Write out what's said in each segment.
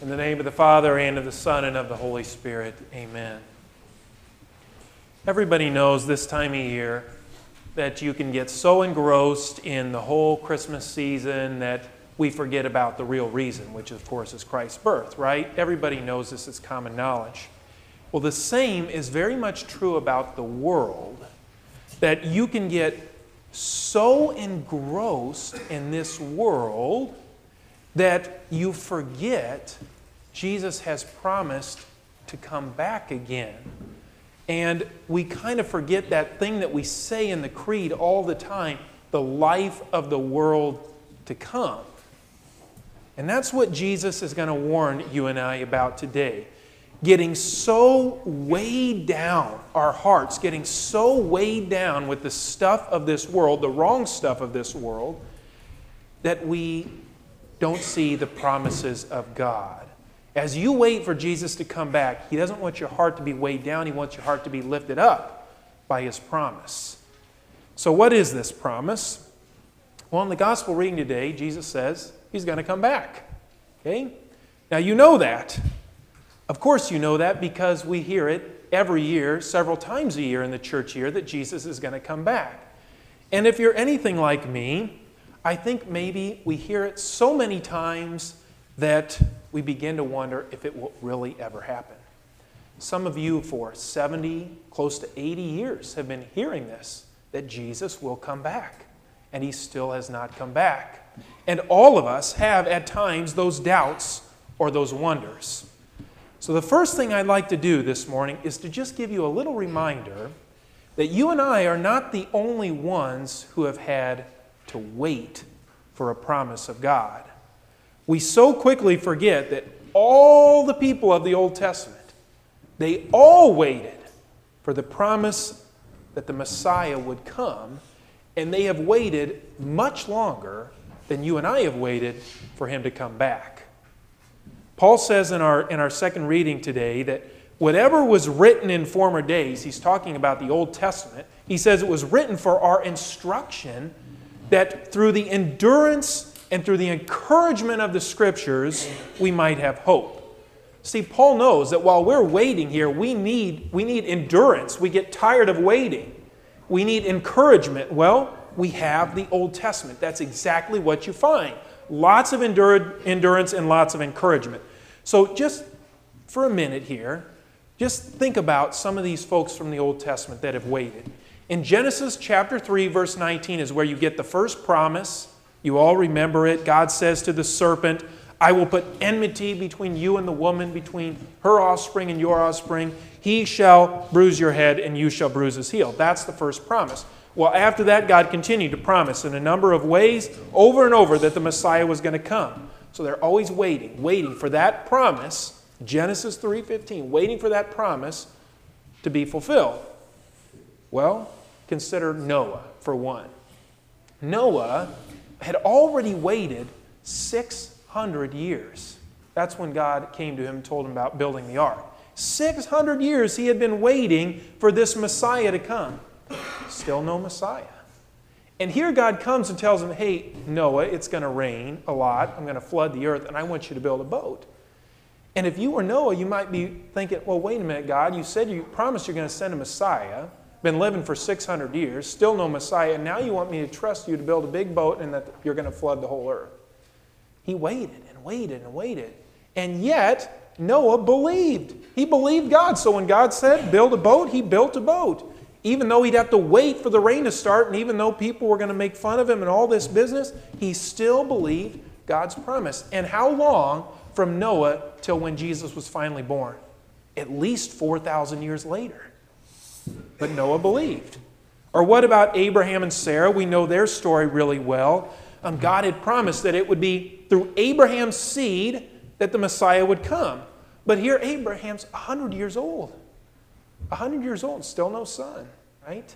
In the name of the Father, and of the Son, and of the Holy Spirit. Amen. Everybody knows this time of year that you can get so engrossed in the whole Christmas season that we forget about the real reason, which of course is Christ's birth, right? Everybody knows this is common knowledge. Well, the same is very much true about the world, that you can get so engrossed in this world that you forget Jesus has promised to come back again. And we kind of forget that thing that we say in the creed all the time, the life of the world to come. And that's what Jesus is going to warn you and I about today. Getting so weighed down, our hearts, getting so weighed down with the stuff of this world, the wrong stuff of this world, that we don't see the promises of God. As you wait for Jesus to come back, He doesn't want your heart to be weighed down. He wants your heart to be lifted up by His promise. So what is this promise? Well, in the gospel reading today, Jesus says He's going to come back. Okay? Now you know that. Of course you know that because we hear it every year, several times a year in the church year, that Jesus is going to come back. And if you're anything like me, I think maybe we hear it so many times that we begin to wonder if it will really ever happen. Some of you for 70, close to 80 years have been hearing this, that Jesus will come back, and He still has not come back. And all of us have at times those doubts or those wonders. So the first thing I'd like to do this morning is to just give you a little reminder that you and I are not the only ones who have had to wait for a promise of God. We so quickly forget that all the people of the Old Testament, they all waited for the promise that the Messiah would come, and they have waited much longer than you and I have waited for Him to come back. Paul says in our second reading today that whatever was written in former days, he's talking about the Old Testament, he says it was written for our instruction, that through the endurance and through the encouragement of the Scriptures, we might have hope. See, Paul knows that while we're waiting here, we need endurance. We get tired of waiting. We need encouragement. Well, we have the Old Testament. That's exactly what you find. Lots of endurance and lots of encouragement. So just for a minute here, just think about some of these folks from the Old Testament that have waited. In Genesis chapter 3, verse 19 is where you get the first promise. You all remember it. God says to the serpent, I will put enmity between you and the woman, between her offspring and your offspring. He shall bruise your head and you shall bruise his heel. That's the first promise. Well, after that, God continued to promise in a number of ways over and over that the Messiah was going to come. So they're always waiting for that promise, Genesis 3:15, waiting for that promise to be fulfilled. Well, consider Noah for one. Noah had already waited 600 years. That's when God came to him and told him about building the ark. 600 years he had been waiting for this Messiah to come. Still no Messiah. And here God comes and tells him, hey, Noah, it's going to rain a lot. I'm going to flood the earth, and I want you to build a boat. And if you were Noah, you might be thinking, well, wait a minute, God. You promised you're going to send a Messiah. Been living for 600 years, still no Messiah, and now you want me to trust you to build a big boat and that you're going to flood the whole earth. He waited and waited and waited. And yet, Noah believed. He believed God. So when God said, build a boat, he built a boat. Even though he'd have to wait for the rain to start, and even though people were going to make fun of him and all this business, he still believed God's promise. And how long from Noah till when Jesus was finally born? At least 4,000 years later. But Noah believed. Or what about Abraham and Sarah? We know their story really well. God had promised that it would be through Abraham's seed that the Messiah would come. But here Abraham's 100 years old. 100 years old, still no son, right?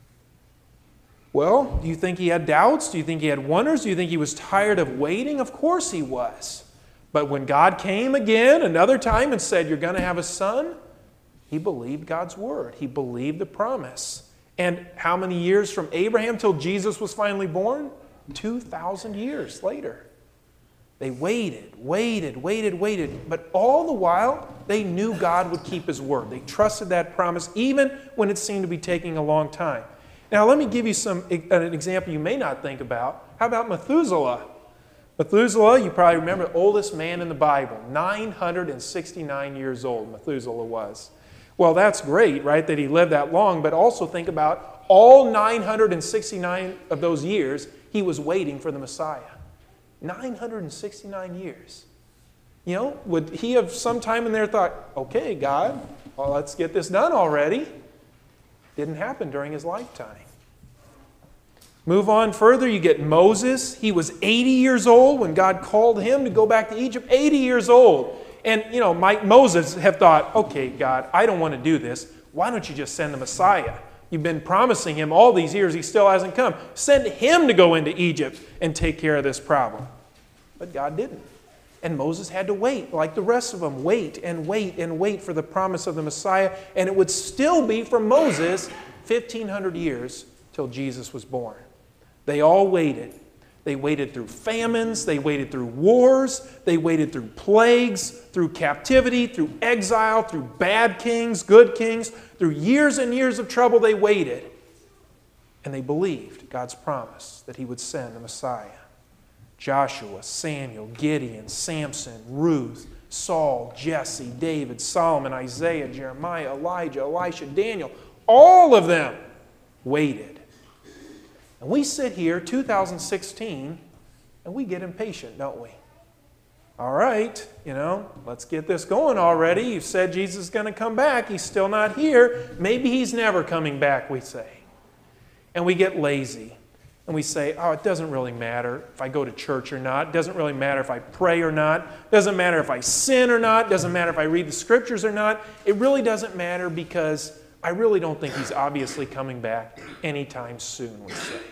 Well, do you think he had doubts? Do you think he had wonders? Do you think he was tired of waiting? Of course he was. But when God came again another time and said, you're going to have a son, he believed God's word. He believed the promise. And how many years from Abraham till Jesus was finally born? 2,000 years later. They waited. But all the while, they knew God would keep his word. They trusted that promise even when it seemed to be taking a long time. Now, let me give you an example you may not think about. How about Methuselah? Methuselah, you probably remember, the oldest man in the Bible. 969 years old Methuselah was. Well, that's great, right, that he lived that long, but also think about all 969 of those years, he was waiting for the Messiah. 969 years. You know, would he have some time in there thought, okay, God, well, let's get this done already? Didn't happen during his lifetime. Move on further, you get Moses. He was 80 years old when God called him to go back to Egypt. 80 years old. And, you know, Moses have thought, okay, God, I don't want to do this. Why don't you just send the Messiah? You've been promising him all these years. He still hasn't come. Send him to go into Egypt and take care of this problem. But God didn't. And Moses had to wait, like the rest of them, wait for the promise of the Messiah. And it would still be for Moses 1,500 years till Jesus was born. They all waited. They waited through famines. They waited through wars. They waited through plagues, through captivity, through exile, through bad kings, good kings. Through years and years of trouble, they waited. And they believed God's promise that he would send the Messiah. Joshua, Samuel, Gideon, Samson, Ruth, Saul, Jesse, David, Solomon, Isaiah, Jeremiah, Elijah, Elisha, Daniel, all of them waited. And we sit here, 2016, and we get impatient, don't we? All right, let's get this going already. You've said Jesus is going to come back. He's still not here. Maybe he's never coming back, we say. And we get lazy. And we say, oh, it doesn't really matter if I go to church or not. It doesn't really matter if I pray or not. It doesn't matter if I sin or not. It doesn't matter if I read the scriptures or not. It really doesn't matter because I really don't think he's obviously coming back anytime soon, we say.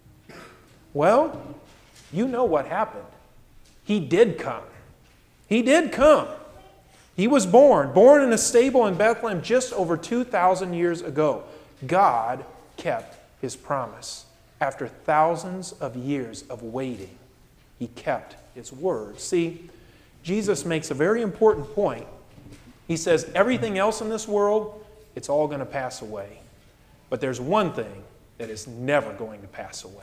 Well, you know what happened. He did come. He did come. He was born in a stable in Bethlehem just over 2,000 years ago. God kept his promise. After thousands of years of waiting, he kept his word. See, Jesus makes a very important point. He says everything else in this world, it's all going to pass away. But there's one thing that is never going to pass away.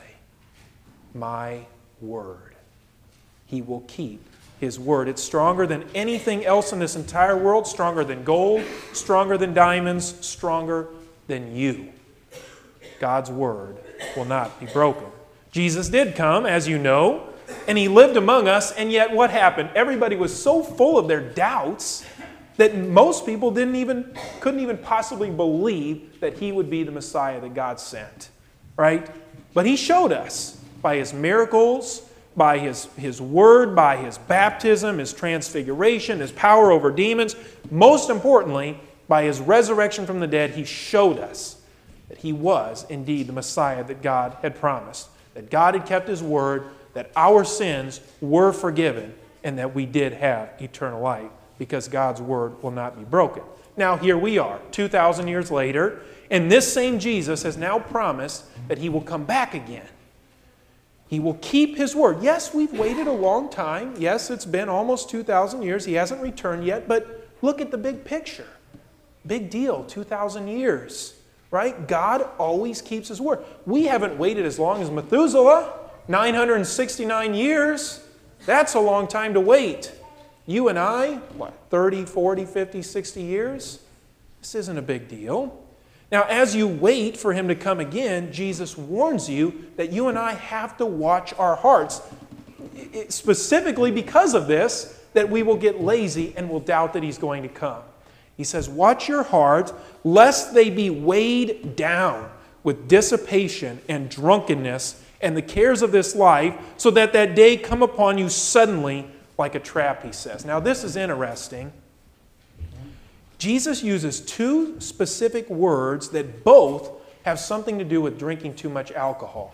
My word. He will keep his word. It's stronger than anything else in this entire world, stronger than gold, stronger than diamonds, stronger than you. God's word will not be broken. Jesus did come, as you know, and he lived among us, and yet what happened? Everybody was so full of their doubts that most people couldn't even possibly believe that he would be the Messiah that God sent. Right? But he showed us by his miracles, by his word, by his baptism, his transfiguration, his power over demons. Most importantly, by his resurrection from the dead, he showed us that he was indeed the Messiah that God had promised, that God had kept his word, that our sins were forgiven, and that we did have eternal life because God's word will not be broken. Now here we are, 2,000 years later, and this same Jesus has now promised that he will come back again. He will keep his word. Yes, we've waited a long time. Yes, it's been almost 2,000 years. He hasn't returned yet, but look at the big picture. Big deal, 2,000 years. Right? God always keeps his word. We haven't waited as long as Methuselah, 969 years. That's a long time to wait. You and I, 30, 40, 50, 60 years? This isn't a big deal. Now, as you wait for him to come again, Jesus warns you that you and I have to watch our hearts. Specifically because of this, that we will get lazy and will doubt that he's going to come. He says, watch your hearts, lest they be weighed down with dissipation and drunkenness and the cares of this life, so that that day come upon you suddenly like a trap, he says. Now, this is interesting. Jesus uses two specific words that both have something to do with drinking too much alcohol.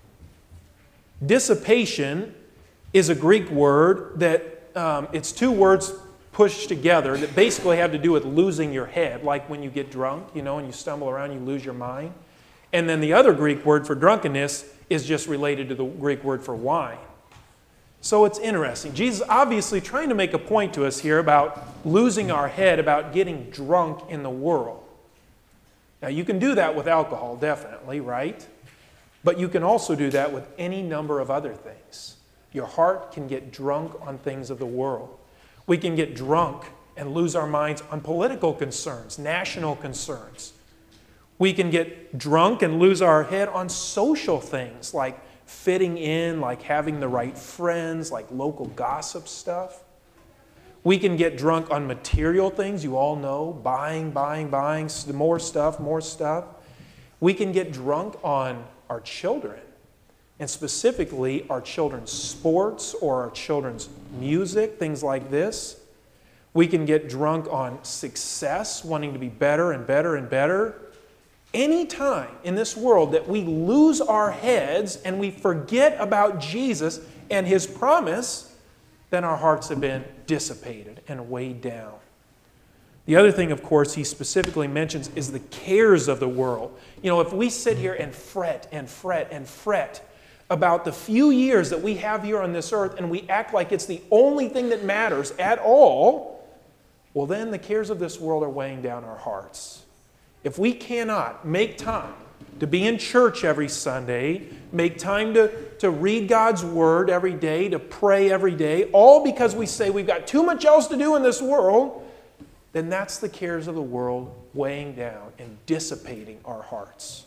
Dissipation is a Greek word that it's two words pushed together that basically have to do with losing your head, like when you get drunk, and you stumble around, you lose your mind. And then the other Greek word for drunkenness is just related to the Greek word for wine. So it's interesting. Jesus obviously trying to make a point to us here about losing our head, about getting drunk in the world. Now, you can do that with alcohol, definitely, right? But you can also do that with any number of other things. Your heart can get drunk on things of the world. We can get drunk and lose our minds on political concerns, national concerns. We can get drunk and lose our head on social things like fitting in, like having the right friends, like local gossip stuff. We can get drunk on material things, you all know, buying, more stuff. We can get drunk on our children, and specifically our children's sports or our children's music, things like this. We can get drunk on success, wanting to be better and better and better. Any time in this world that we lose our heads and we forget about Jesus and His promise, then our hearts have been dissipated and weighed down. The other thing, of course, he specifically mentions is the cares of the world. You know, if we sit here and fret and fret and fret about the few years that we have here on this earth and we act like it's the only thing that matters at all, well, then the cares of this world are weighing down our hearts. If we cannot make time to be in church every Sunday, make time to read God's Word every day, to pray every day, all because we say we've got too much else to do in this world, then that's the cares of the world weighing down and dissipating our hearts.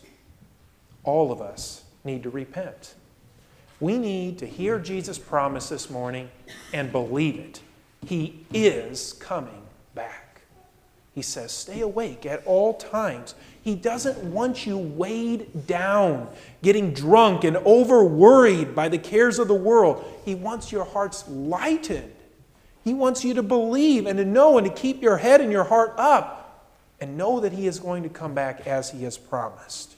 All of us need to repent. We need to hear Jesus' promise this morning and believe it. He is coming back. He says, stay awake at all times. He doesn't want you weighed down, getting drunk and over-worried by the cares of the world. He wants your hearts lightened. He wants you to believe and to know and to keep your head and your heart up and know that He is going to come back as He has promised.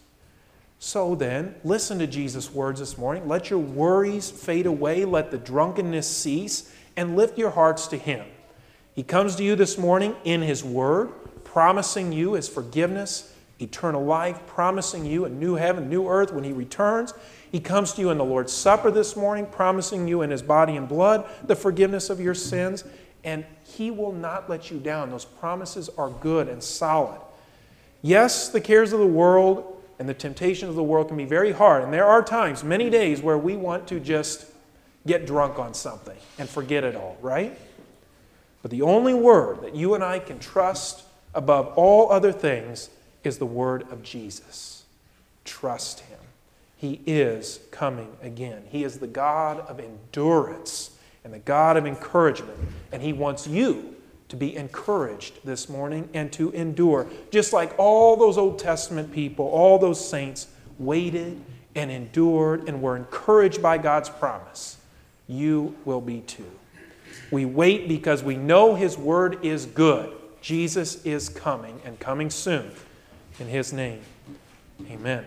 So then, listen to Jesus' words this morning. Let your worries fade away. Let the drunkenness cease and lift your hearts to Him. He comes to you this morning in His Word, promising you His forgiveness, eternal life, promising you a new heaven, new earth when He returns. He comes to you in the Lord's Supper this morning, promising you in His body and blood the forgiveness of your sins, and He will not let you down. Those promises are good and solid. Yes, the cares of the world and the temptations of the world can be very hard, and there are times, many days, where we want to just get drunk on something and forget it all, right? But the only word that you and I can trust above all other things is the word of Jesus. Trust Him. He is coming again. He is the God of endurance and the God of encouragement. And He wants you to be encouraged this morning and to endure. Just like all those Old Testament people, all those saints waited and endured and were encouraged by God's promise, you will be too. We wait because we know His word is good. Jesus is coming and coming soon. In His name, amen.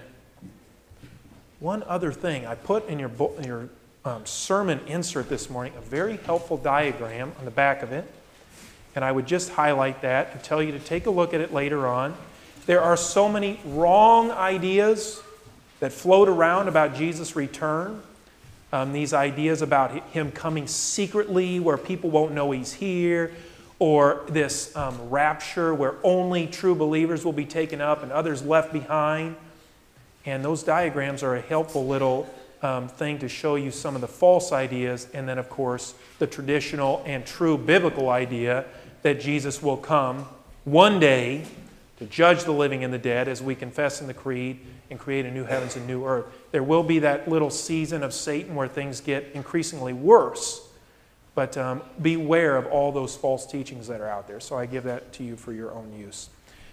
One other thing, I put in your sermon insert this morning a very helpful diagram on the back of it. And I would just highlight that and tell you to take a look at it later on. There are so many wrong ideas that float around about Jesus' return. These ideas about Him coming secretly where people won't know He's here, or this rapture where only true believers will be taken up and others left behind. And those diagrams are a helpful little thing to show you some of the false ideas, and then, of course, the traditional and true biblical idea that Jesus will come one day to judge the living and the dead, as we confess in the Creed, and create a new heavens and new earth. There will be that little season of Satan where things get increasingly worse, but beware of all those false teachings that are out there. So I give that to you for your own use.